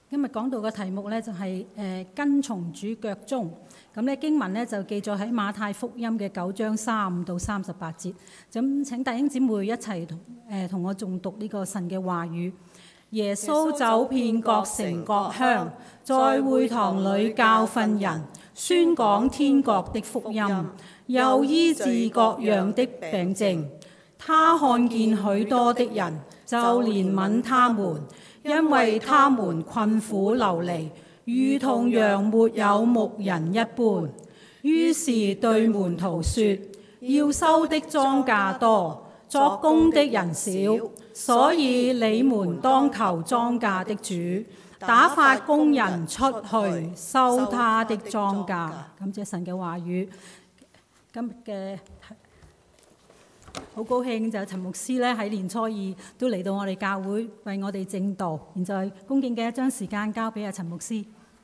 今日講到嘅題目咧就係跟從主腳蹤。咁咧經文咧就記載喺馬太福音嘅9章35到38節。咁請弟兄姊妹一齊同我誦讀呢個神嘅話語。耶穌走遍各城各鄉，在會堂裏教訓人，宣講天國的福音，又醫治各樣的病症。他看見許多的人，就憐憫他們，因為他們困苦流離，如同羊沒有牧人一般。於是對門徒說：要收的莊稼多，作工的人少，所以你們當求莊稼的主，打發工人出去收他的莊稼。感謝神嘅話語。今日嘅好高興就陳牧師咧喺年初二都嚟到我哋教會為我哋證道。現在恭敬嘅將時間交俾阿陳牧師。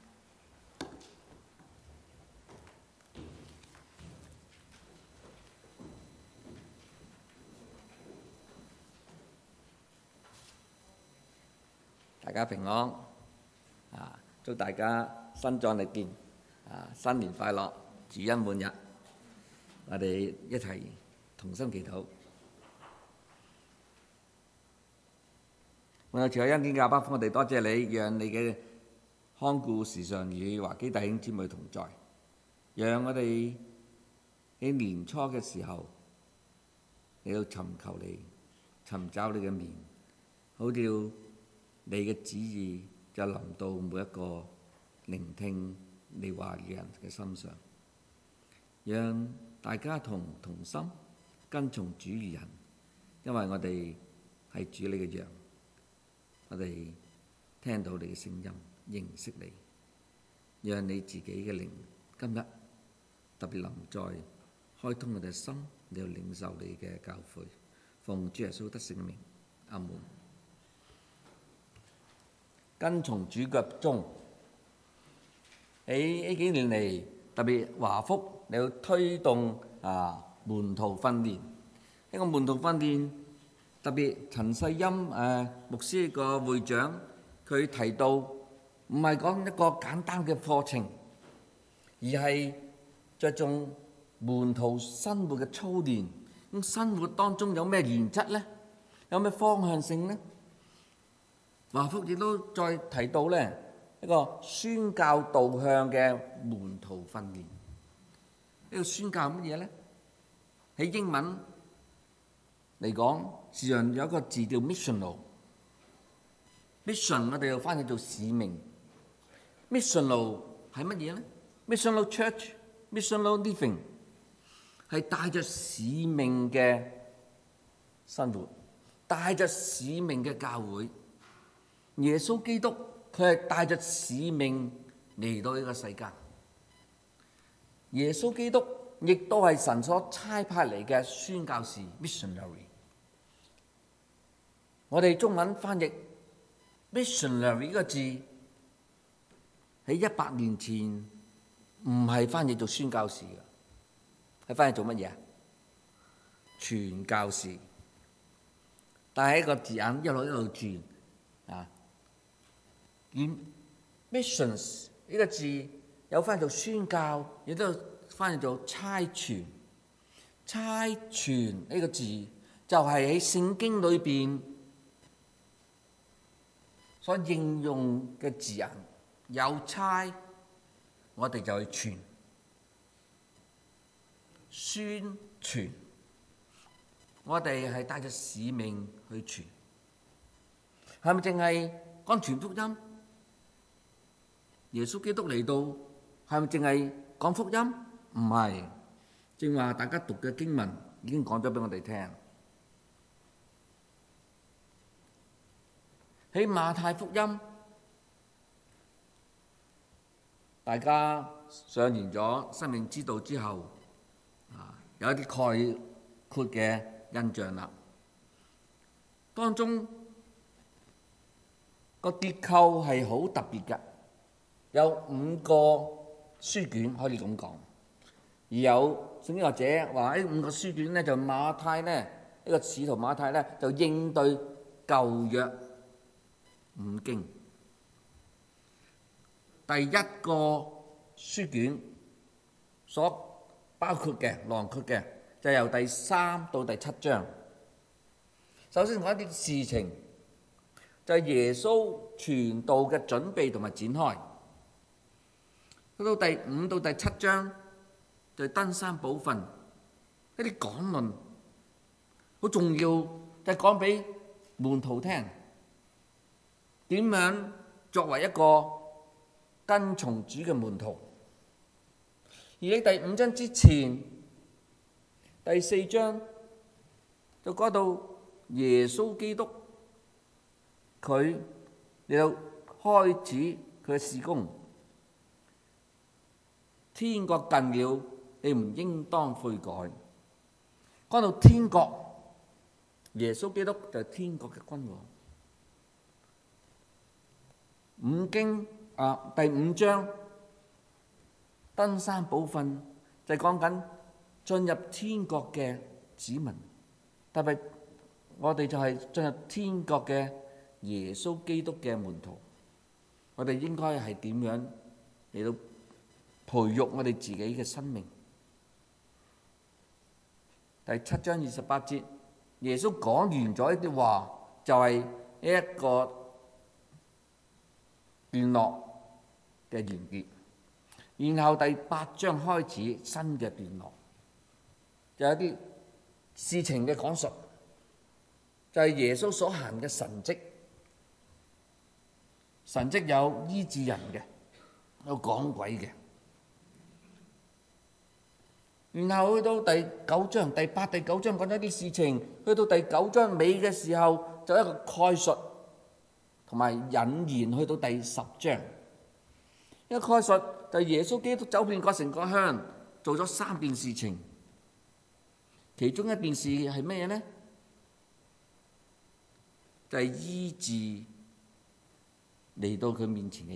大家平安祝大家身壯力健新年快樂，主恩滿日。我哋一齊同心祈禱。我有慈愛恩典嘅阿爸父，我哋多謝你，讓你嘅看顧時常與華基弟兄姊妹同在，讓我哋喺年初嘅時候，你要尋求你，尋找你嘅面，好叫你嘅旨意就臨到每一個聆聽你話語嘅人嘅身上，讓大家同心跟從主而行，因為我哋係主你嘅羊，我哋聽到你嘅聲音，認識你，讓你自己嘅靈今日特別臨在，開通我哋嘅心，你要領受你嘅教誨，奉主耶穌得勝名，阿門。跟從主腳蹤，喺呢幾年嚟，特別華福你要推動門徒訓練。呢個門徒訓練特別陳世欽牧師個會長，佢提到唔係講一個簡單嘅課程，而係着重門徒生活嘅操練。咁生活當中有咩原則呢？有咩方向性呢？華福亦都再提到呢一個宣教導向嘅門徒訓練。呢個宣教乜嘢呢？喺英文嚟講，事實上有一個字叫 missional。mission 我哋又翻譯做使命。missional 係乜嘢呢？ missional church、missional living 係帶着使命嘅生活，帶着使命嘅教會。耶穌基督佢係帶着使命嚟到呢個世界，耶穌基督亦都係神所差派嚟嘅宣教士 missionary。我哋中文翻譯 missionary 呢個字喺100年前唔係翻譯做宣教士嘅，係翻譯做乜嘢？傳教士。但係一個字眼一路轉missions 呢個字有翻譯做宣教，亦都翻譯做差傳。差傳呢個字就係喺聖經裏邊所應用嘅字眼，有差我哋就去傳，宣傳我哋係帶着使命去傳。係咪淨係講傳福音？耶穌基督嚟到係咪淨係講福音？唔係，正話大家讀嘅經文已經講咗俾我哋聽。喺馬太福音，大家上完咗生命之道之後，有一啲概括嘅印象啦。當中個結構係好特別嘅，有5個書卷可以咁講，而有聖經學者話呢5個書卷咧就馬太咧呢個使徒馬太咧就應對舊約5經， 第一個書卷所包括嘅囊括嘅，就由第3到第7章。首先講一啲事情，就係耶穌傳道嘅準備同埋展開。去到第5到第7章，就係登山寶訓一啲講論，好重要，就係講俾門徒聽點樣作為一個跟從主嘅門徒。而喺第5章之前，第4章就講到耶穌基督，佢嚟到開始佢嘅事工。天國近了，你們應當悔改。講到天國，耶穌基督就係天國嘅君王。第5章登山寶訓就係講緊進入天國嘅子民，特別我哋就係進入天國嘅耶穌基督嘅門徒。我哋應該係點樣嚟到培育我哋自己嘅生命？第7章28節，耶穌講完咗一啲話，就係呢一個段落嘅完結。然後第8章開始新嘅段落，就有啲事情嘅講述，就係耶穌所行嘅神蹟。神蹟有醫治人嘅，有趕鬼嘅。然後去到第9章，第8、第9章講咗啲事情，去到第9章尾嘅時候，就一個概述同埋引言，去到第10章。一個概述就係耶穌基督走遍各城各鄉，做咗3件事情。其中一件事係咩嘢呢？就係醫治嚟到佢面前嘅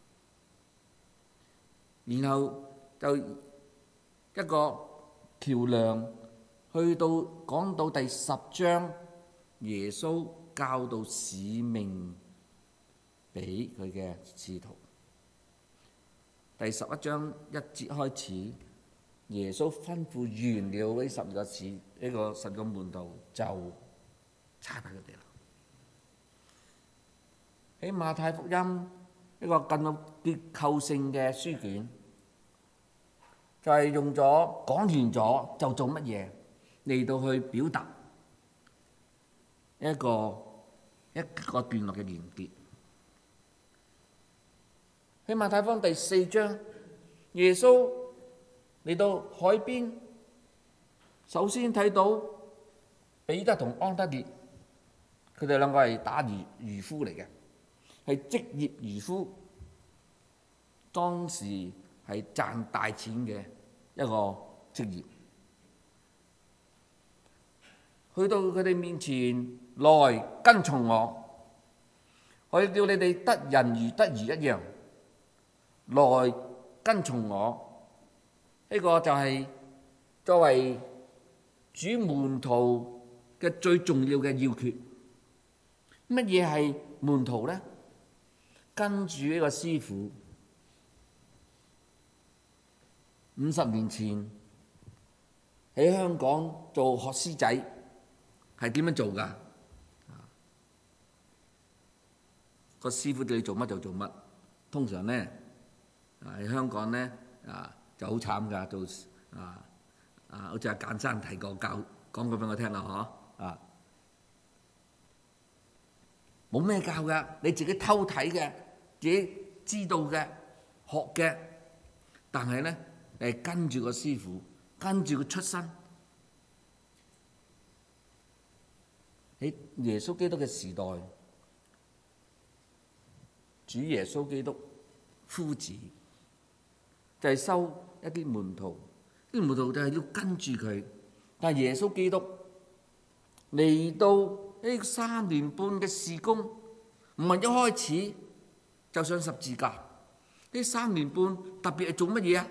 人，然後就一個橋梁，去到講到第10章，耶穌教導使命俾佢嘅使徒。第11章1節開始，耶穌吩咐完了呢10個門徒，就差派佢哋啦。喺馬太福音一個更有結構性嘅書卷，就係用咗講完咗就做乜嘢嚟到去表達一個段落嘅完結。喺馬太福音第4章，耶穌嚟到海邊，首先睇到彼得同安德烈，佢哋兩個係打漁夫嚟嘅，係職業漁夫，當時係賺大錢嘅一個職業。去到佢哋面前，來跟從我，我要叫你哋得人如得魚一樣。來跟從我，呢個就係作為主門徒嘅最重要嘅要訣。乜嘢係門徒呢？跟住呢個師傅，50年前喺香港做學師仔係點樣做㗎？個師傅叫你做乜就做乜。通常呢喺香港呢就好慘㗎，做好似阿簡生提過講過俾我聽啦，嗬冇咩教㗎，你自己偷睇嘅，自己知道嘅，學嘅，但係呢誒跟住個師傅，跟住佢出身。喺耶穌基督嘅時代，主耶穌基督夫子就係收一啲門徒，啲門徒就係要跟住佢。但係耶穌基督嚟到呢3年半嘅事工，唔係一開始就上十字架。呢3年半特別係做乜嘢啊？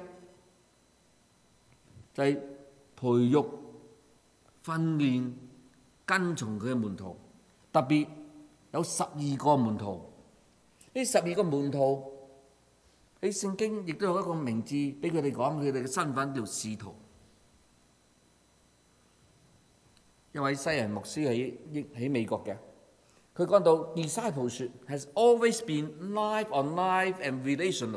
就係培育、訓練、跟從佢嘅門徒。特別有12個門徒。呢12個門徒喺聖經亦都有一個名字俾佢哋講，佢哋嘅身份叫使徒。一位西人牧師喺美國嘅，佢講到 discipleship has always been life on life and relational。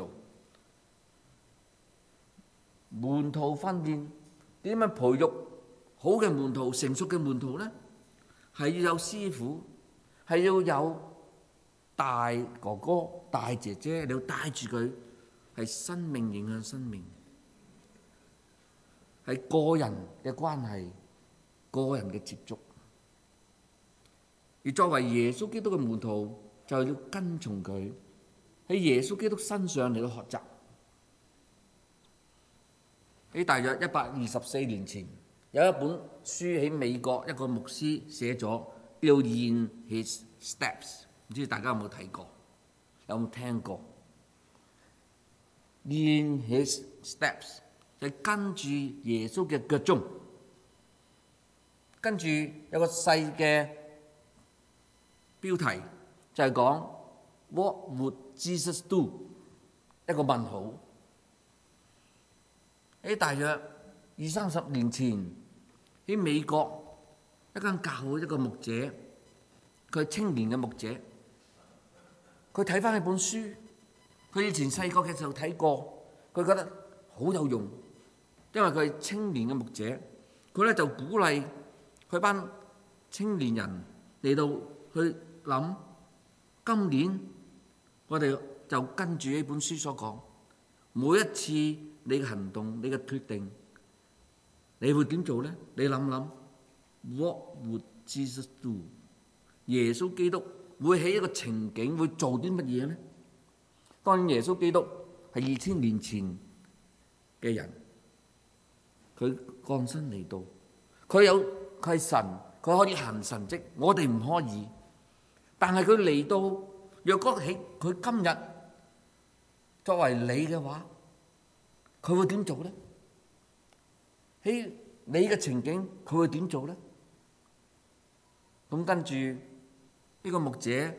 門徒訓練點樣培育好嘅門徒、成熟嘅門徒呢？係要有師傅，係要有大哥哥、大姐姐，你要帶住佢，係生命影響生命，係個人嘅關係、個人嘅接觸。而作為耶穌基督嘅門徒，就要跟從佢，喺耶穌基督身上嚟到學習。喺大約124年前，有一本書喺美國一個牧師寫咗，叫《In His Steps》，唔知大家有冇睇過，有冇聽過？《In His Steps》就係跟住耶穌嘅腳蹤，跟住有個細嘅標題就係講 What would Jesus do？ 一個問號。喺大約20-30年前，喺美國一間教會一個牧者，佢係青年嘅牧者，佢睇翻呢本書，佢以前細個嘅時候睇過，佢覺得好有用，因為佢係青年嘅牧者，佢咧就鼓勵佢班青年人嚟到去諗，今年我哋就跟住呢本書所講，每一次你嘅行動、你嘅決定，你會點做呢？你諗諗 ，What would Jesus do？ 耶穌基督會喺一個情景會做啲乜嘢呢？當然，耶穌基督係2000年前嘅人，佢降生嚟到，佢係神，佢可以行神蹟，我哋唔可以。但係佢嚟到，若果喺佢今日作為你嘅話，佢會點做呢？喺你嘅情景，佢會點做呢？咁跟住呢個牧者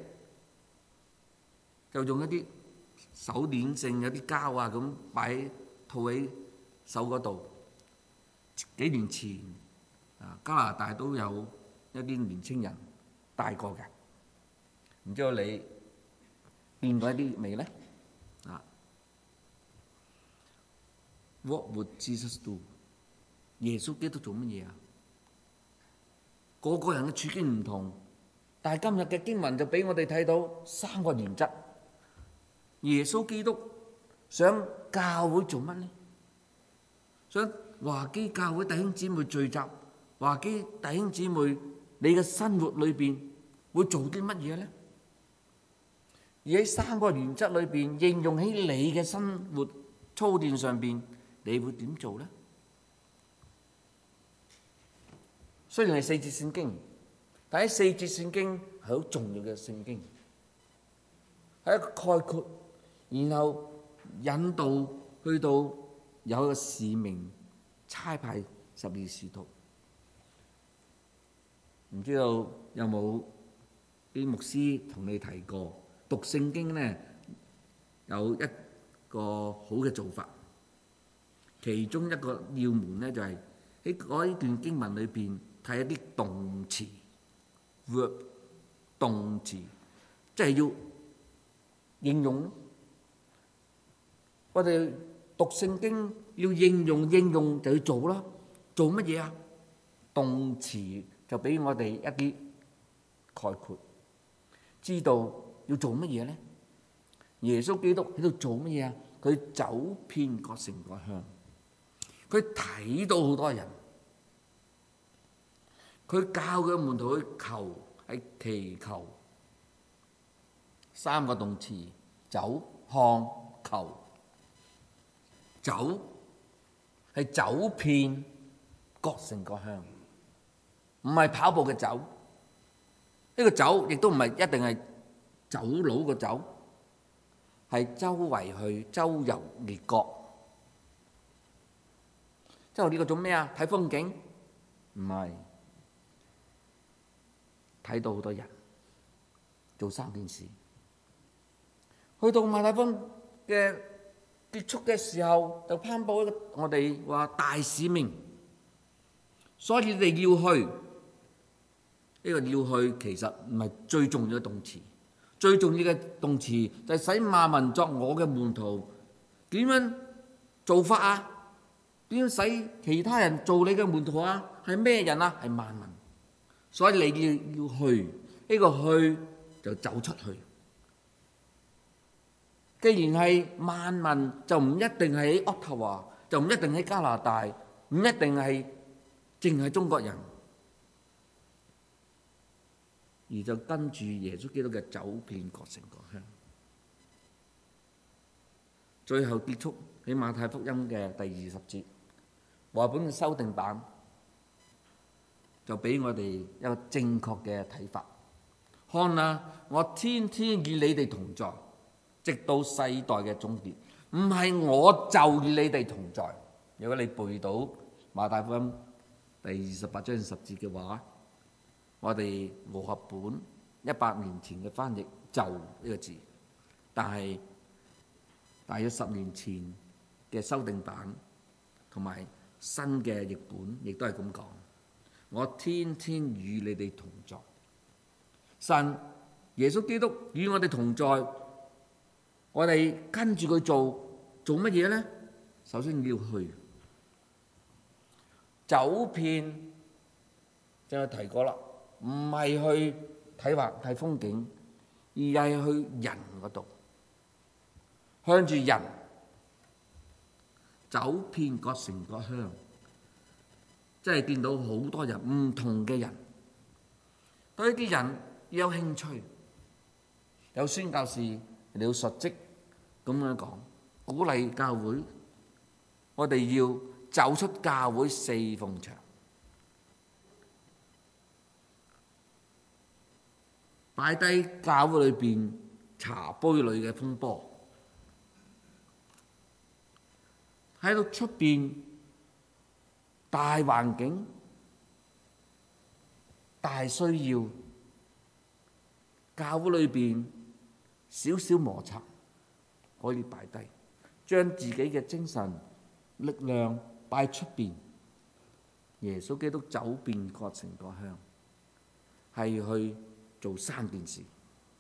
就用一啲手鏈性有啲膠啊咁擺套喺手嗰度。幾年前加拿大都有一啲年青人戴過嘅，唔知道你見過一啲未呢？What would Jesus do？ 耶穌基督做乜嘢啊？個個人嘅處境唔同，但係今日嘅經文就俾我哋睇到3個原則。耶穌基督想教會做乜呢？想華基教會弟兄姊妹聚集，華基弟兄姊妹，你嘅生活裏邊會做啲乜嘢呢？而喺3個原則裏邊應用喺你嘅生活操練上邊，你會點做呢？雖然係4節聖經，但係4節聖經係好重要嘅聖經，係一個概括，然後引導去到有一個使命，差派12使徒。唔知道有冇啲牧師同你提過，讀聖經呢有一個好嘅做法。其中一個要門咧，就係喺嗰段經文裏邊睇一啲動詞 verb 動詞，即係要應用。我哋讀聖經要應用就要做啦。做乜嘢啊？動詞就俾我哋一啲概括，知道要做乜嘢咧？耶穌基督喺度做乜嘢啊？佢走遍各城各鄉。佢睇到好多人，佢教佢門徒去求，係祈求。3個動詞：走、看、求。走係走遍各城各鄉，唔係跑步嘅走。呢個走亦都唔係一定係走佬嘅走，係周圍去周遊列國。即係呢個做咩啊？睇風景？唔係，睇到好多人，做3件事。去到馬太福音嘅結束嘅時候就頒布一個我哋話大使命，所以你哋要去。呢個要去其實唔係最重要嘅動詞，最重要嘅動詞就係使萬民作我嘅門徒。點樣做法啊？點樣使其他人做你嘅門徒啊？係咩人啊？係萬民。所以你要去，呢個去就走出去。既然係萬民，就唔一定係喺渥太華，就唔一定喺加拿大，唔一定係淨係中國人。而就跟住耶穌基督嘅走遍各城各鄉，最後結束喺馬太福音嘅第20節，和合本嘅修訂版就俾我哋一個正確嘅睇法。看啊，我天天與你哋同在，直到世代嘅終結。唔係我就與你哋同在。如果你背到馬太福音第28章10節嘅話，我哋和合本100年前嘅翻譯就呢個字，但係大約10年前嘅修訂版同埋新嘅譯本亦都係咁講。我天天與你哋同在。神耶穌基督與我哋同在，我哋跟住佢做乜嘢呢？首先要去走遍，就係提過啦。唔係去睇風景，而係去人嗰度，向住人走遍各城各鄉，即係見到好多人，唔同嘅人，對呢啲人要有興趣，有宣教士你要述職咁樣講，鼓勵教會，我哋要走出教會四奉牆。擺低教會裏邊茶杯裏嘅風波，喺度出邊大環境、大需要，教會裏邊少少摩擦可以擺低，將自己嘅精神力量擺出邊。耶穌基督走遍各城各鄉，係去做3件事。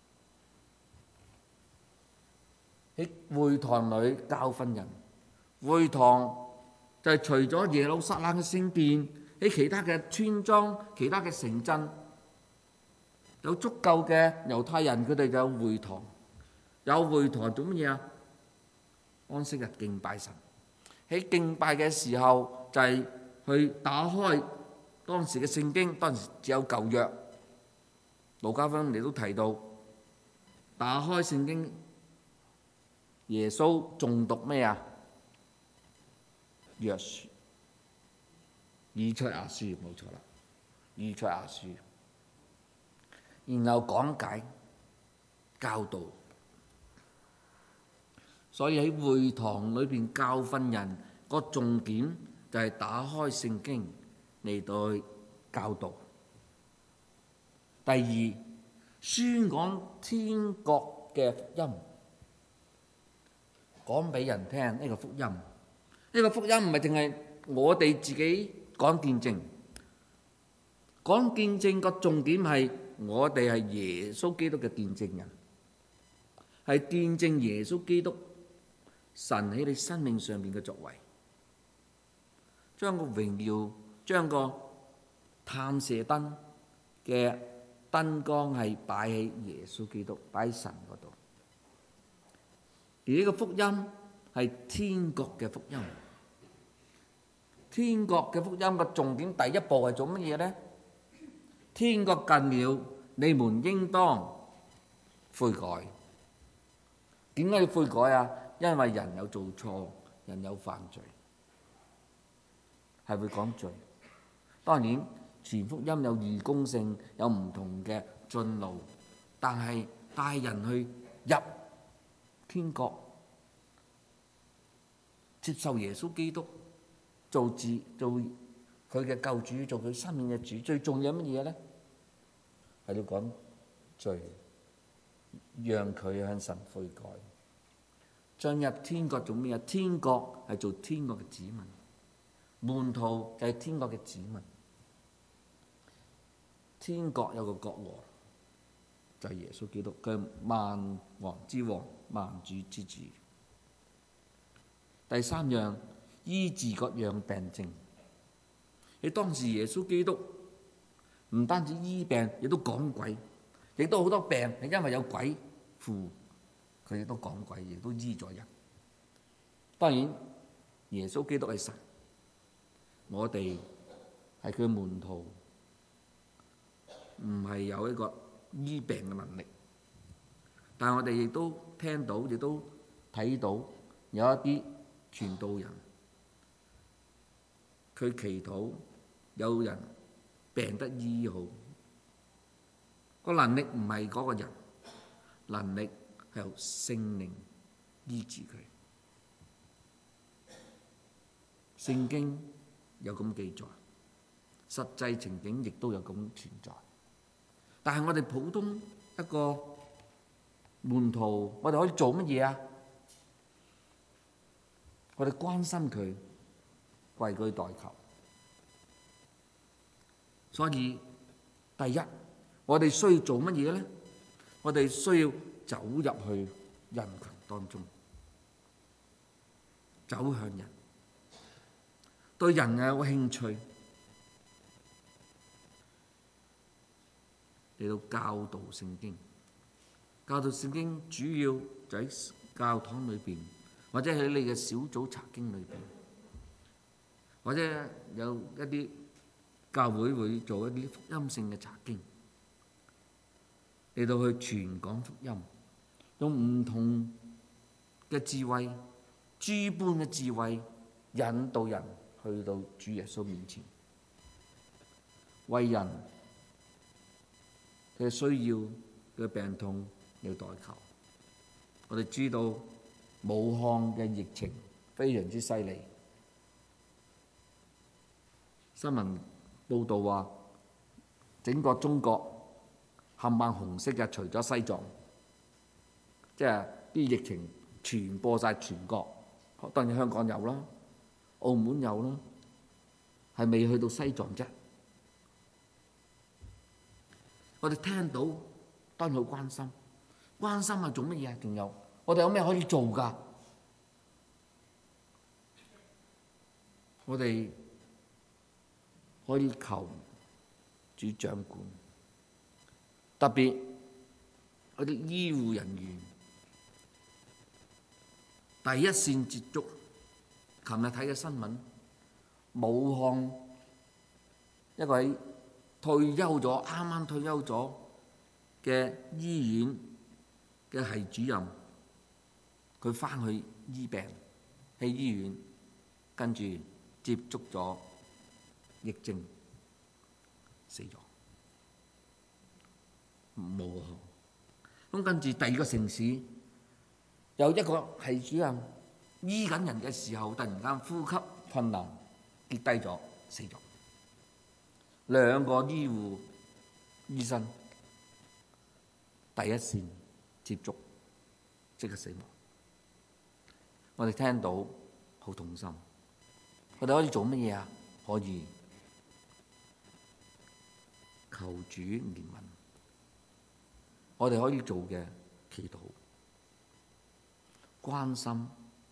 喺會堂裏教訓人，會堂就係除咗耶路撒冷嘅聖殿，喺其他嘅村莊、其他嘅城鎮有足夠嘅猶太人，佢哋就有會堂。有會堂做乜嘢啊？安息日敬拜神。喺敬拜嘅時候就係去打開當時嘅聖經，當時只有舊約。路加福音你都提到，打開聖經，耶穌誦讀咩啊？約書、以賽亞書，冇錯啦，以賽亞書，然後講解、教導。所以喺會堂裏邊教訓人個重點就係打開聖經嚟到教導。第二，宣講天國嘅福音，講俾人聽呢個福音。呢個福音唔係淨係我哋自己講見證，講見證個重點係我哋係耶穌基督嘅見證人，係見證耶穌基督神喺你生命上面嘅作為，將個榮耀，將個探射燈嘅燈光係擺喺耶穌基督，擺喺神嗰度。而呢個福音係天國嘅福音。天國嘅福音嘅重點第一步係做乜嘢呢？天國近了，你們應當悔改。點解要悔改啊？因為人有做錯，人有犯罪，係會講罪。當然，全福音有義公性，有唔同嘅進路，但係帶人去入天國，接受耶穌基督做佢嘅救主，做佢生命嘅主。最重要乜嘢呢？係要講罪，讓佢向神悔改。 進入天國做咩啊？天國係做天國嘅子民，門徒就係天國嘅子民。天國有個國王，就係耶穌基督，佢係萬王之王，萬主之主。第三樣，醫治各樣病症。喺當時耶穌基督唔單止醫病，亦都趕鬼，亦都好多病係因為有鬼附，佢亦都趕鬼，亦都醫咗人。當然，耶穌基督係神，我哋係佢門徒，唔係有一個醫病嘅能力。但係我哋亦都聽到，亦都睇到有一啲傳道人，佢祈禱有人病得醫好，個能力唔係嗰個人，能力係由聖靈醫治佢。聖經有咁記載，實際情景亦都有咁存在。但係我哋普通一個門徒，我哋可以做乜嘢啊？我哋關心佢，為佢代求。所以第一，我哋需要做乜嘢咧？我哋需要走入去人群當中，走向人，對人有興趣，嚟到教導聖經。教導聖經主要就喺教堂裏邊，或者喺你嘅小組查經裏邊，或者有一啲教會會做一啲福音性嘅查經，嚟到去傳講福音，用唔同嘅智慧、諸般嘅智慧，引導人去到主耶穌面前，為人嘅需要嘅病痛要代求。我哋知道武漢嘅疫情非常之犀利，新聞報道話整個中國冚唪唥紅色嘅，除咗西藏，即係啲疫情傳播晒全國。當然香港有啦，澳門有啦，係未去到西藏啫。我哋聽到當然好關心，關心係做乜嘢啊？仲有我哋有咩可以做㗎？我哋可以求主掌管，特別嗰啲醫護人員第一線接觸。琴日睇嘅新聞，武漢一位退休咗、啱啱退休咗嘅醫院嘅系主任，佢返去醫病喺醫院，跟住接觸咗疫症，死咗。武漢咁跟住第二個城市有一個系主任醫緊人嘅時候，突然間呼吸困難，跌低咗，死咗。兩個醫護醫生第一線接觸，即刻死亡。我哋聽到好痛心。我哋可以做乜嘢啊？可以求主憐憫。我哋可以做嘅祈禱、關心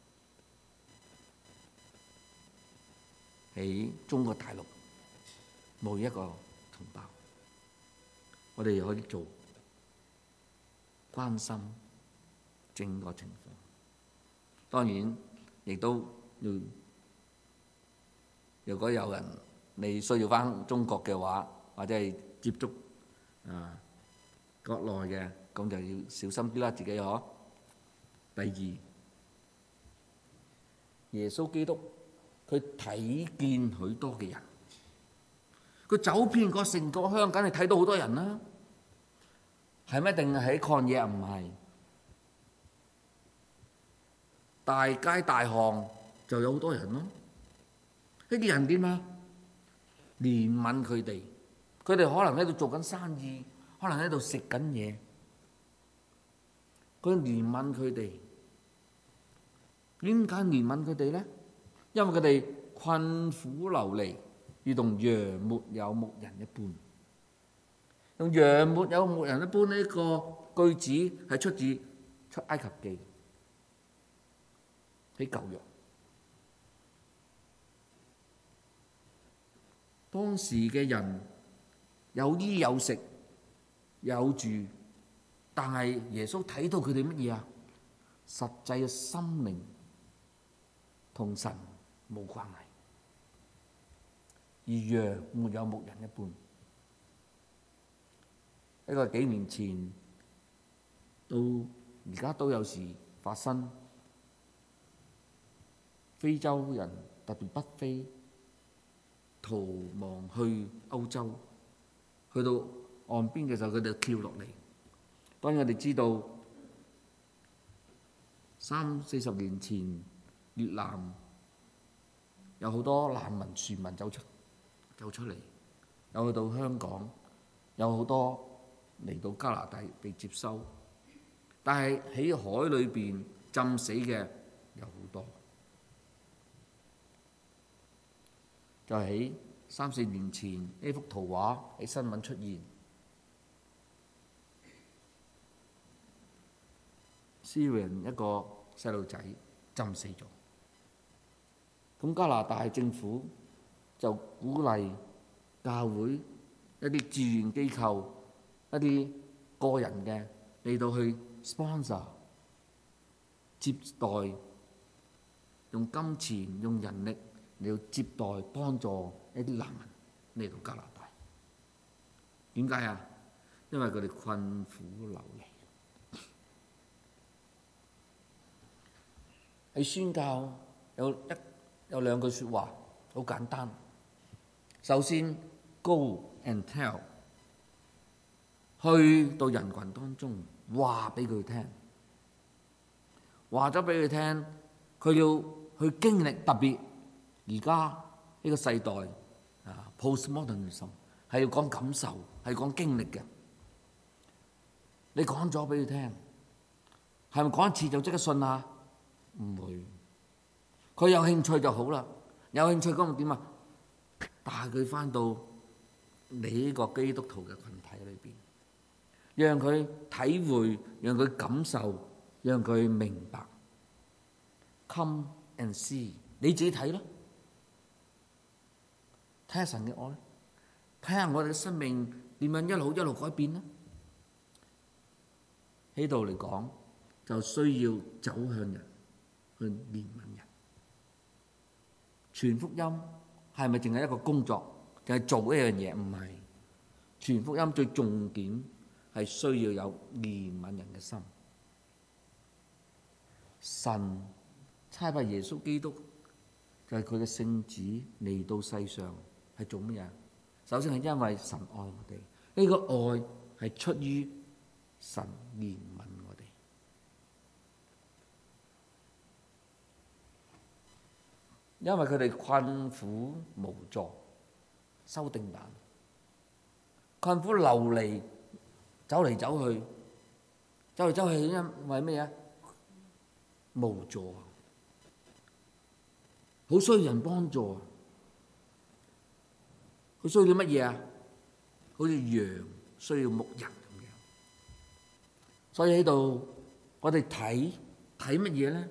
喺中國大陸每一個同胞，我哋可以做關心整個情況。當然，亦都要，如果有人你需要返中國嘅話，或者係接觸國內嘅，咁就要小心啲啦，自己嗬。第二，耶穌基督佢睇見許多嘅人，佢走遍個城個鄉，梗係睇到好多人啦。係咪一定喺曠野？唔係，大街大巷就有好多人咯。呢啲人點啊？憐憫佢哋，佢哋可能喺度做緊生意，可能喺度食緊嘢，佢憐憫佢哋， 點解憐憫佢哋呢？因為佢哋困苦流離，如同羊沒有牧人一般。用羊沒有牧人一般呢個句子係出自出埃及記喺舊約。當時嘅人有衣有食有住，但係耶穌睇到佢哋乜嘢啊？實際嘅心靈同神冇關係，而羊沒有牧人一般。呢個幾年前到而家都有時發生。非洲人特別北非逃亡去歐洲，去到岸邊嘅時候，佢哋跳落嚟。當然我哋知道30-40年前越南有好多難民船民走出嚟，有去到香港，有好多嚟到加拿大被接收，但係喺海裏邊浸死嘅有好多。就喺3-4年前呢幅圖畫喺新聞出現，Syrian 一個細路仔浸死咗。咁加拿大政府就鼓勵教會一啲志願機構、一啲個人嘅嚟到去 sponsor 接待，用金錢、用人力嚟到接待幫助一啲難民嚟到加拿大。點解啊？因為佢哋困苦流離。喺宣教有兩句説話，好簡單。首先 ，Go and tell， 去到人群當中話俾佢聽，話咗俾佢聽，佢要去經歷。特別而家呢個世代postmodernism 係要講感受，係講經歷嘅。你講咗俾佢聽，係咪講一次就即刻信啊？唔會。佢有興趣就好啦，有興趣咁點啊？帶佢翻到你呢個基督徒嘅群體裏邊，讓佢體會，讓佢感受，讓佢明白。Come and see， 你自己睇咯，睇下神嘅愛，睇下我哋嘅生命點樣一路一路改變啦。喺度嚟講，就需要走向人，去憐憫人。傳福音係咪淨係一個工作，淨係做一樣嘢？唔係，傳福音最重點係需要有憐憫人嘅心。神差派耶穌基督就係佢嘅聖子嚟到世上係做乜嘢？首先係因為神愛我哋，呢個愛係出於神憐憫我哋。因為佢哋困苦無助，收定難，困苦流離，走嚟走去，因為咩啊？無助，好需要人幫助。佢需要啲乜嘢啊？好似羊需要牧人咁樣。所以喺度，我哋睇乜嘢咧？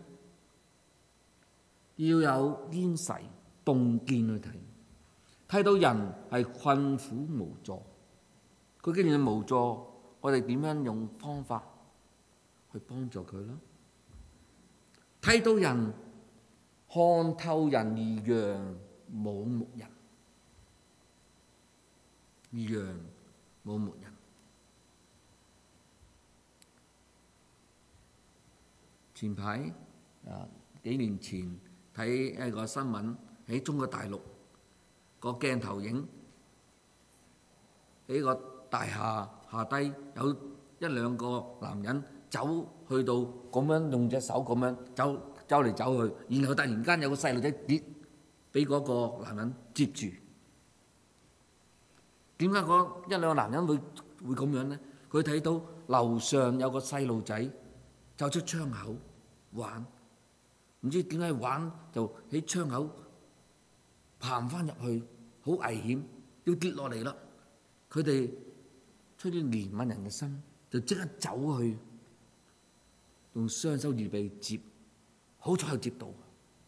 要有堅實洞見去睇到人係困苦無助，佢既然無助，我哋點樣用方法去幫助佢呢？睇到人看透人而羊冇牧人，羊冇牧人。前排幾年前睇一個新聞，喺中國大陸個鏡頭影喺個大廈下低有一兩個男人走去到咁樣用隻手咁樣走嚟走去，然後突然間有個細路仔跌，俾嗰個男人接住。點解嗰一兩個男人會咁樣呢？佢睇到樓上有個細路仔走出窗口玩， 唔知點解玩就喺窗口爬翻入去，好危險，要跌落嚟啦。佢哋出於憐憫人嘅心，就即刻走去用雙手預備接，好彩接到。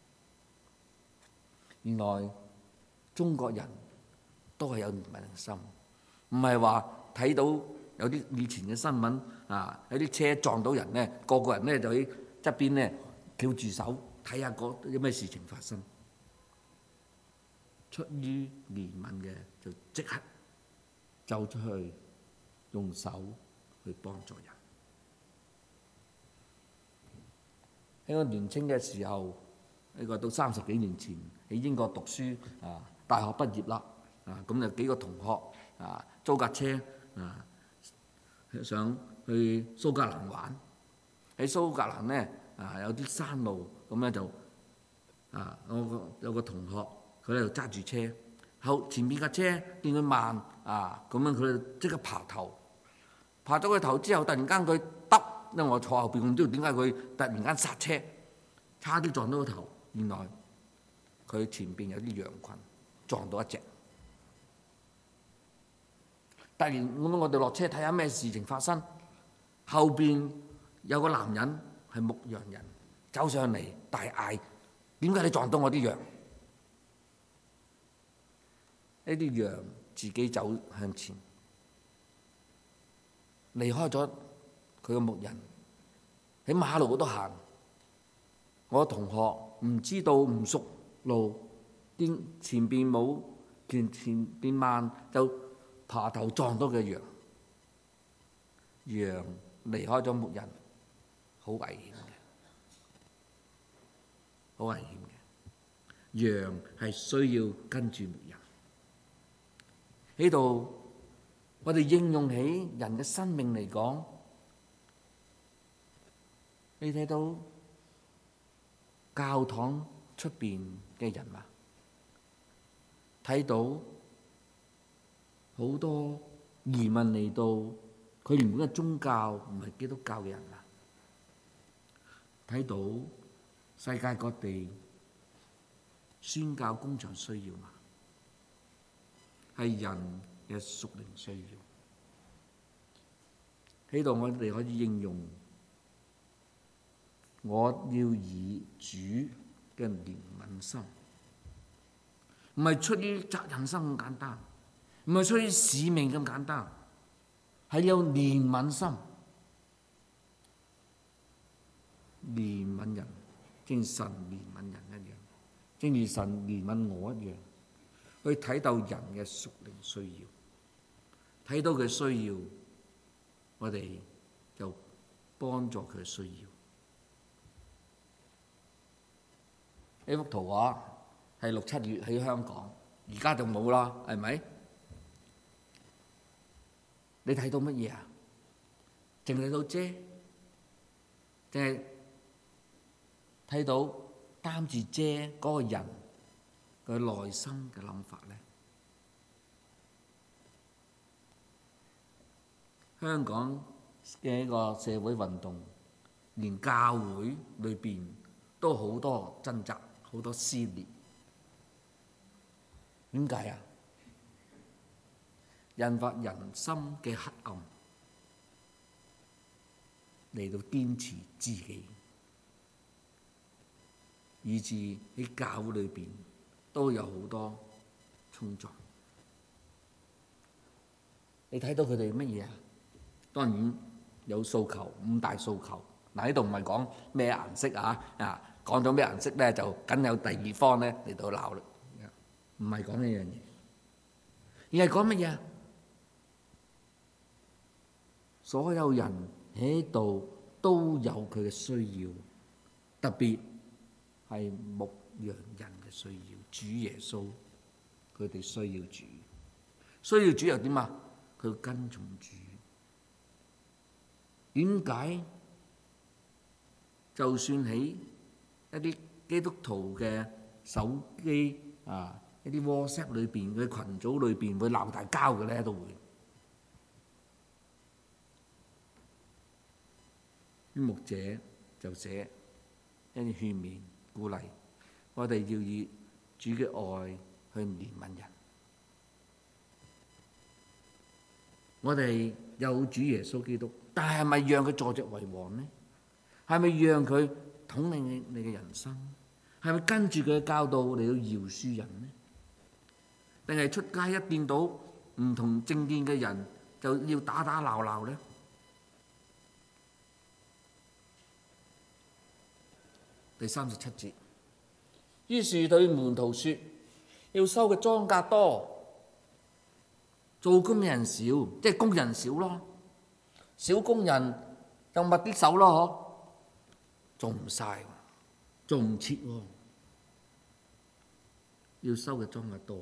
原來中國人都係有憐憫人心，唔係話睇到有啲以前嘅新聞啊，有啲車撞到人咧，個人咧就喺側邊咧翹住手睇下有咩事情發生。出於憐憫嘅就即刻走出去，用手去幫助人。喺我年青嘅時候，呢個到30幾年前喺英國讀書啊，大學畢業啦啊，咁就幾個同學啊租架車啊，想去蘇格蘭玩。喺蘇格蘭咧啊，有啲山路，咁咧就啊，我有個同學佢喺度揸住車，後前面架車見佢慢啊，咁樣佢就即刻爬頭，爬咗佢頭之後，突然間佢揼，因為我坐後邊，我唔知道點解佢突然間剎車，差啲撞到個頭。原來佢前邊有啲羊群撞到一隻。突然咁我哋落車睇下咩事情發生，後邊有個男人係牧羊人走上嚟大嗌：點解你撞到我啲羊？呢啲羊自己走向前，離開咗佢個牧人，喺馬路嗰度行。我同學唔知道唔熟路，見前邊冇前邊慢，就爬頭撞到嘅羊。羊離開咗牧人，好危險嘅，好危險嘅。羊係需要跟住牧人。呢度我哋應用起人嘅生命嚟講，你睇到教堂出邊嘅人啊，睇到好多移民嚟到，佢原本嘅宗教唔係基督教嘅人啊，睇到世界各地宣教工場需要嘛，係人嘅屬靈需要。喺度我哋可以應用，我要以主嘅憐憫心，唔係出於責任心咁簡單，唔係出於使命咁簡單，係有憐憫心，憐憫人，正如神憐憫人一樣，正如神憐憫我一樣，去睇到人嘅屬靈需要，睇到佢需要，我哋就幫助佢需要。呢幅圖畫係6、7月喺香港，而家就冇啦，係咪？你睇到乜嘢啊？淨係睇到遮，淨係睇到擔住遮嗰個人佢內心嘅諗法咧？香港嘅一個社會運動，連教會裏邊都好多掙扎，好多撕裂。點解啊？引發人心嘅黑暗，嚟到堅持自己，以致喺教會裏邊都有好多衝撞。你睇到佢哋乜嘢啊？當然有訴求，5大訴求。嗱，呢度唔係講咩顏色啊，講咗咩顏色咧，就梗有第二方咧嚟到鬧啦。唔係講呢樣嘢，而係講乜嘢啊？所有人喺度都有佢嘅需要，特別係牧羊人嘅需要。主耶穌佢哋需要主，需要主又點啊？佢跟從主。點解就算喺一啲基督徒嘅手機啊，一啲 WhatsApp 裏邊嘅群組裏邊會鬧大交嘅咧？都會啲牧者就寫一啲勸勉鼓勵，我哋要以主嘅愛去憐憫人。我哋有主耶穌基督，但係咪讓佢坐著為王呢？係咪讓佢統領你嘅人生？係咪跟住佢嘅教導嚟到饒恕人呢？定係出街一見到唔同政見嘅人就要打打鬧鬧呢？第37節，於是對門徒說：要收嘅莊稼多，做工人少，即係工人少咯，少工人就密啲手咯，做唔晒，做唔切喎。要收嘅莊稼多，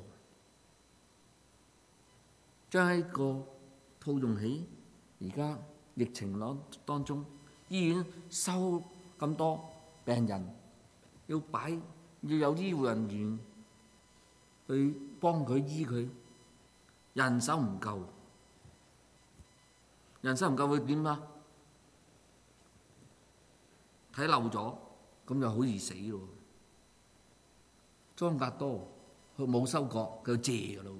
將呢個套用喺而家疫情當中，醫院收咁多病人，要有醫護人員去幫佢醫佢，人手唔夠，會點啊？睇漏咗，咁就好易死咯。莊稼多，佢冇收割，佢就借㗎咯。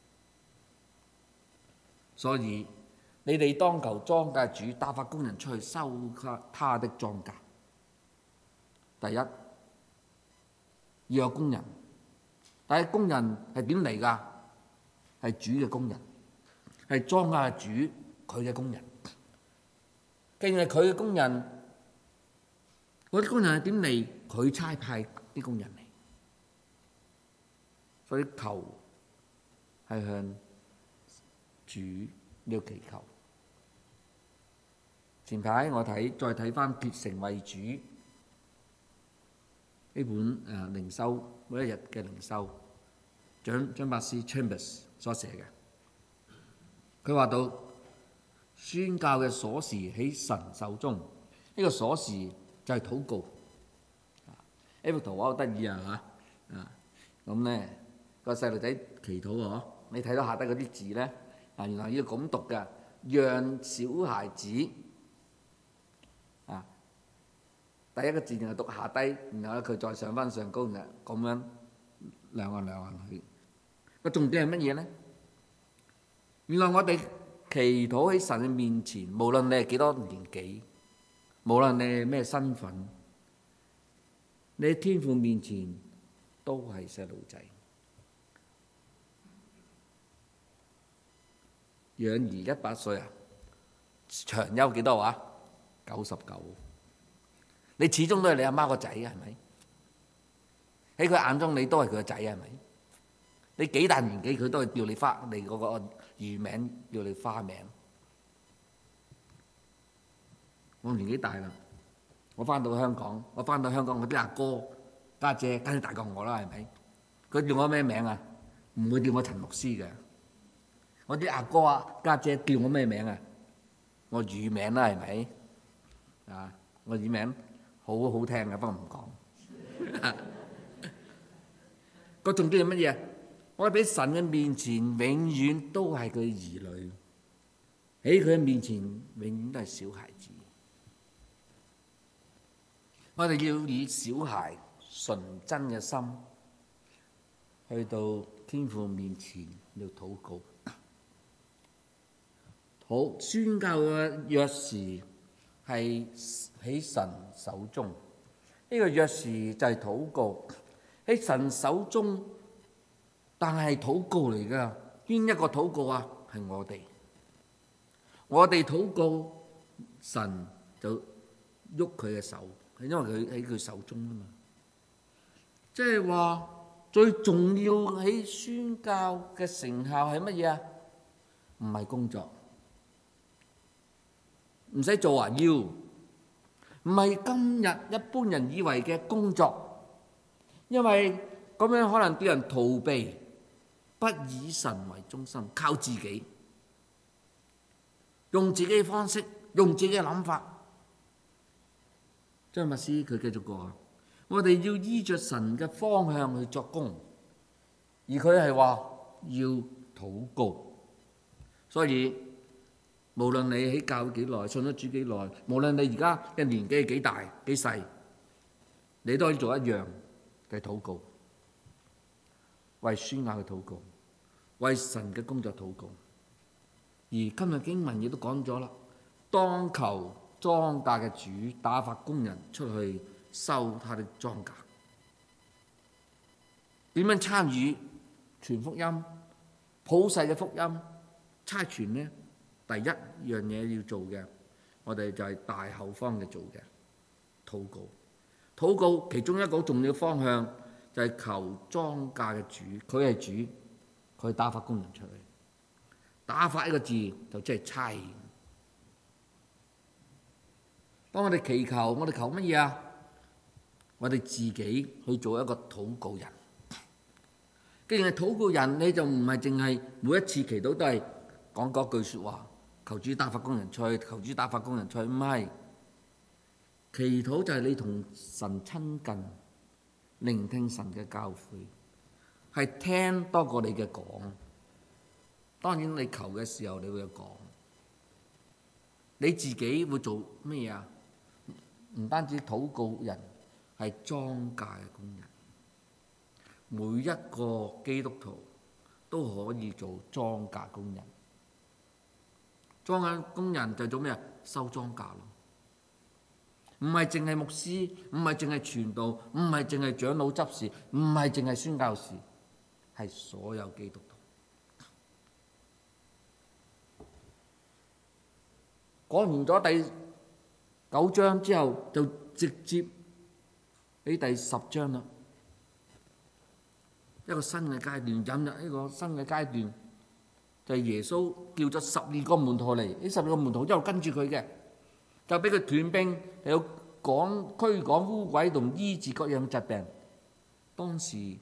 所以你哋當求莊稼主打發工人出去收他的莊稼。第一，要有工人，但係工人係點嚟㗎？係主嘅工人，係莊稼主佢嘅工人。既然係佢嘅工人，嗰啲工人係點嚟？佢差派啲工人嚟。所以求係向主要祈求。前排我再睇翻《決成為主》呢本靈修每一日嘅靈修，張伯斯 Chambers 所寫嘅，佢話到宣教嘅鎖匙喺神手中，呢、這個鎖匙就係禱告。呢幅圖畫好得意啊嚇！咁咧個細路仔祈禱喎，你睇到下低嗰啲字咧，原來要咁讀嘅，讓小孩子第一個字就讀下低，然後咧佢再上翻上高，然後咁樣兩行去。個重點係乜嘢咧？原來我哋祈禱喺神嘅面前，無論你係幾多年紀，無論你係咩身份，你喺天父面前都係細路仔。養兒100歲啊，長憂幾多話？99。你始終都係你阿媽個仔，係咪？喺佢眼中，你都係佢個仔，係咪？你幾大年紀，佢都係叫你嗰個乳名，叫你花名。我年紀大啦，我翻到香港，我啲阿哥家姐梗係大過我啦，係咪？佢叫我咩名啊？唔會叫我陳牧師嘅。我啲阿哥啊家姐叫我咩名啊？我乳名啦，係咪？我乳名好好聽嘅，不過唔講。個重點係乜嘢？我哋喺神嘅面前，永遠都係佢兒女；喺佢嘅面前，永遠都係小孩子。我哋要以小孩純真嘅心去到天父面前要禱告。好，宣教嘅鑰匙係喺神手中，呢個鑰匙就係禱告喺神手中，但係禱告嚟㗎。邊一個禱告啊？係我哋禱告，神就喐佢嘅手，係因為佢喺佢手中啊嘛。即係話最重要喺宣教嘅成效係乜嘢啊？唔係工作。唔使做啊！要唔係今日一般人以為嘅工作，因為咁樣可能叫人逃避，不以神為中心，靠自己，用自己嘅方式，用自己嘅諗法。張牧師佢繼續講啊，我哋要依着神嘅方向去作工，而佢係話要禱告，所以無論你喺教幾耐，信咗主幾耐，無論你而家嘅年紀幾大幾細， 你都可以做一樣嘅禱告，為宣教嘅禱告，為神嘅工作禱告。而今日經文亦都講咗啦，當求莊稼嘅主打發工人出去收他的莊稼。點樣參與傳福音、普世嘅福音差傳呢？第一樣嘢要做嘅，我哋就係大後方嘅做嘅禱告。禱告其中一個重要方向就係求莊稼嘅主，佢係主，佢打發工人出去。打發呢個字就即係差遣。當我哋祈求，我哋求乜嘢啊？我哋自己去做一個禱告人。既然係禱告人，你就唔係淨係每一次祈禱都係講嗰句説話，求主打發工人出去，求主打發工人出去。唔係，祈禱就係你同神親近，聆聽神嘅教誨，係聽多過你嘅講。當然你求嘅時候，你會有講。你自己會做咩啊？唔單止禱告人，係莊稼嘅工人。每一個基督徒都可以做莊稼工人。莊稼工人就做咩啊？收莊稼咯。唔係淨係牧師，唔係淨係傳道，唔係淨係長老執事，唔係淨係宣教士，係所有基督徒。講完咗第9章之後，就直接俾第10章啦。一個新嘅階段，引入一個新嘅階段，就係耶穌叫咗12個門徒嚟，呢12個門徒一路跟住佢嘅，就俾佢斷兵，又要驅趕污鬼同醫治各樣疾病。當時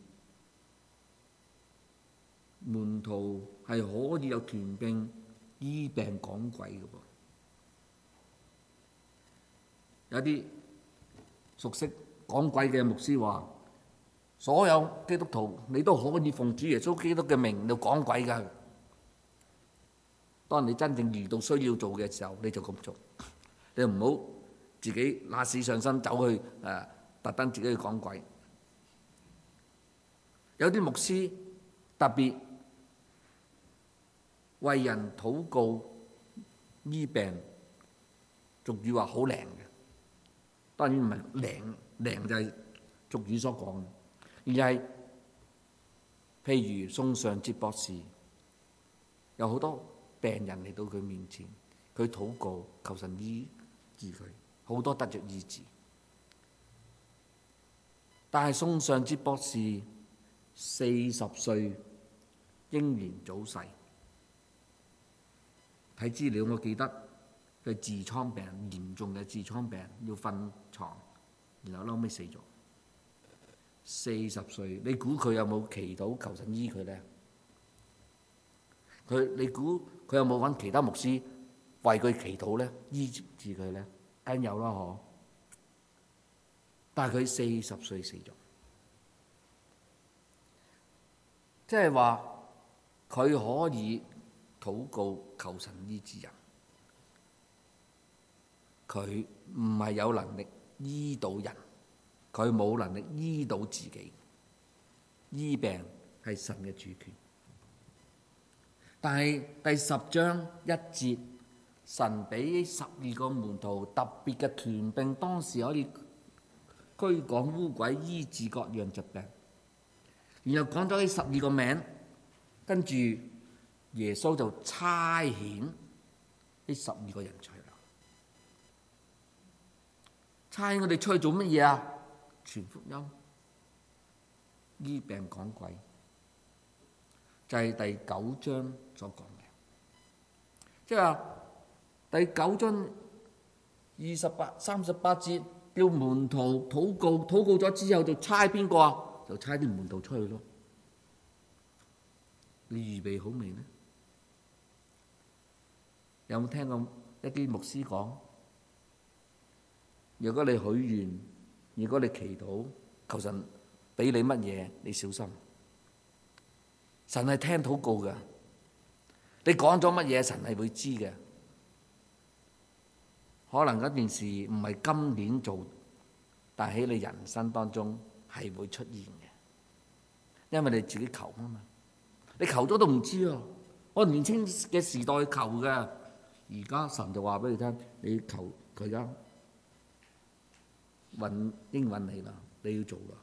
門徒係可以有斷兵、醫病、趕鬼嘅噃。有啲熟悉趕鬼嘅牧師話，所有基督徒你都可以奉主耶穌基督嘅名嚟趕鬼㗎。當你真正遇到需要做嘅時候，你就咁做，你唔好自己拿屎上身走去特登自己去趕鬼。有啲牧師特別為人禱告醫病，俗語話好靈嘅。當然唔係靈就係俗語所講嘅，而係譬如宋尚節博士，有好多病人嚟到佢面前，佢禱告求神醫治佢，好多得着醫治。但係宋尚節博士40歲英年早逝，睇資料我記得。佢痔瘡病，嚴重嘅痔瘡病，要瞓床，然後後尾死咗。40歲，你估佢有冇祈禱求神醫佢咧？你估佢有冇揾其他牧師為佢祈禱咧，醫治佢咧？梗有啦，嗬！但係佢40歲死咗，即係話佢可以禱告求神醫治人。佢唔係有能力醫到人，佢冇能力醫到自己。醫病係神嘅主權。但係第10章1節，神俾12個門徒特別嘅權柄，當時可以驅趕污鬼、醫治各樣疾病。然後講咗呢12個名，跟住耶穌就差遣呢12個人出去。差我哋出去做乜嘢啊？傳福音、醫病、趕鬼，就係第9章所講嘅。即係話第9章38節，叫門徒禱告，禱告咗之後就差邊個啊？就差啲門徒出去咯。你預備好未呢？有冇聽過一啲牧師講？如果你許願，如果你祈禱，求神俾你乜嘢，你小心。神係聽禱告嘅，你講咗乜嘢，神係會知嘅。可能嗰件事唔係今年做， 但喺你人生當中係會出現嘅，因為你自己求啊嘛。你求咗都唔知啊！我年青嘅時代求嘅，而家神就話俾你聽，你求佢而家應允你啦，你要做啦。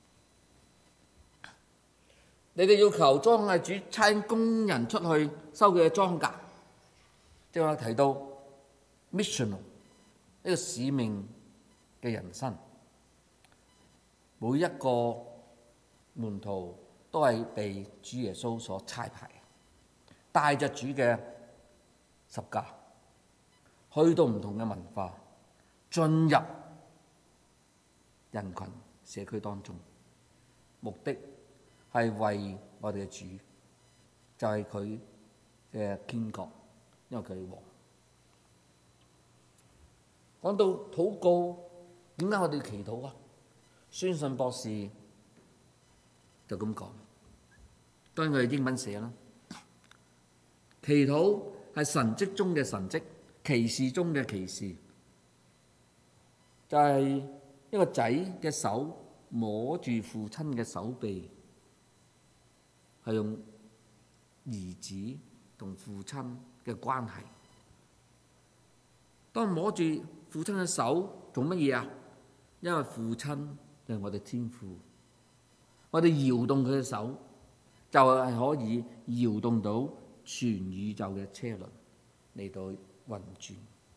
你哋要求莊稼主差工人出去收佢嘅莊稼，即係我提到 missional 呢個使命嘅人生，每一個門徒都係被主耶穌所差派，帶着主嘅十架，去到唔同嘅文化，進入人群社區當中，目的係為我哋嘅主，就係佢嘅天國，因為佢係王。講到禱告，點解我哋要祈禱啊？宣信博士就咁講，當然佢係英文寫啦。祈禱係神蹟中嘅神蹟，奇事中嘅奇事，就係一個仔嘅手摸住父親嘅手臂，係用兒子同父親嘅關係。當摸住父親嘅手做乜嘢啊？因為父親係我哋天父，我哋搖動佢嘅手，就係可以搖動到全宇宙嘅車輪嚟到運轉。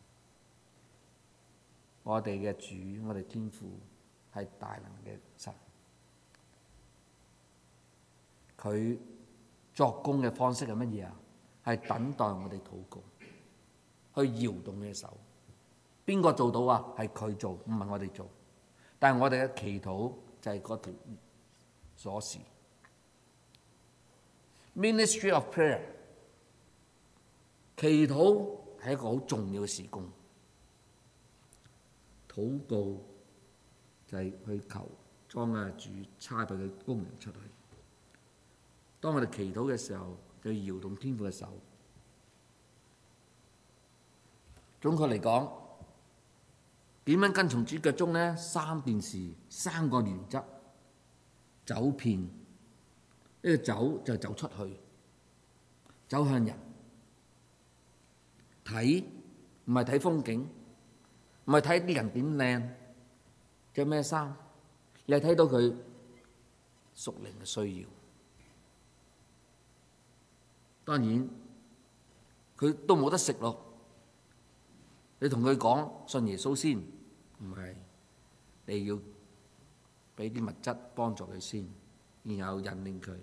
我哋嘅主，我哋天父係大能嘅神，佢作工嘅方式係乜嘢啊？係等待我哋禱告，去搖動佢嘅手。邊個做到啊？係佢做，唔係我哋做。但係我哋嘅祈禱就係嗰條鎖匙。Ministry of prayer， 祈禱係一個好重要嘅事工。禱告就係去求莊稼主差派嘅工人出去。當我哋祈禱嘅時候，就要搖動天父嘅手。總括嚟講，點樣跟從主腳蹤呢？3件事，3個原則。走遍，呢個走就走出去，走向人。睇唔係睇風景，唔係睇啲人點靚，着咩衫，而係睇到佢屬靈嘅需要。當然，佢都冇得食咯。你同佢講信耶穌先，唔係，你要俾啲物質幫助佢先，然後引領佢，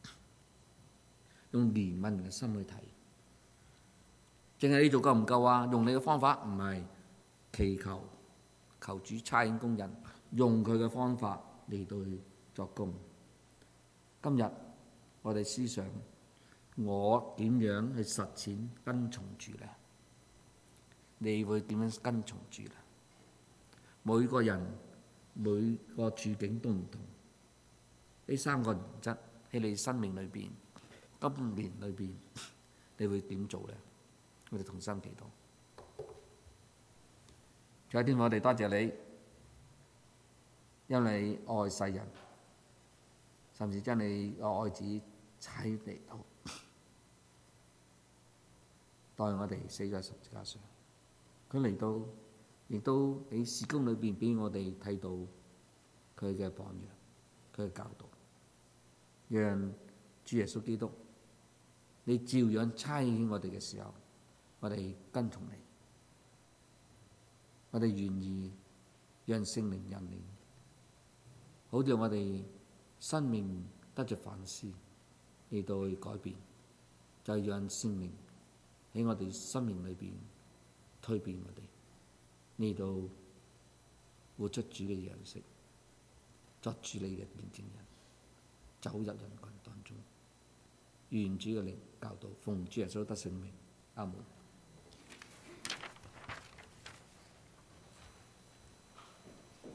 用憐憫嘅心去睇。淨係你做夠唔夠啊？用你嘅方法，唔係祈求求主差遣工人，用佢嘅方法嚟到去作工。今日我哋思想，我點樣去實踐跟從主呢？你會點樣跟從主呢？每個人每個處境都唔同，呢3個原則喺你生命裏邊，今年裏邊，你會點做呢？我哋同心祈禱。主天父，我哋多謝你，因為你愛世人，甚至將你個愛子差嚟到，代我哋死在十字架上。佢嚟到，亦都喺事工裏邊俾我哋睇到佢嘅榜樣，佢嘅教導，讓主耶穌基督，你照樣差遣我哋嘅時候，我哋跟從你，我哋願意讓聖靈引領，好讓我哋生命得着反思，嚟到去改變，就係讓聖靈喺我哋生命裏邊推變我哋，嚟到活出主嘅樣式，作主你嘅見證人，走入人群當中，願主嘅靈教導，奉主耶穌得聖名，阿門。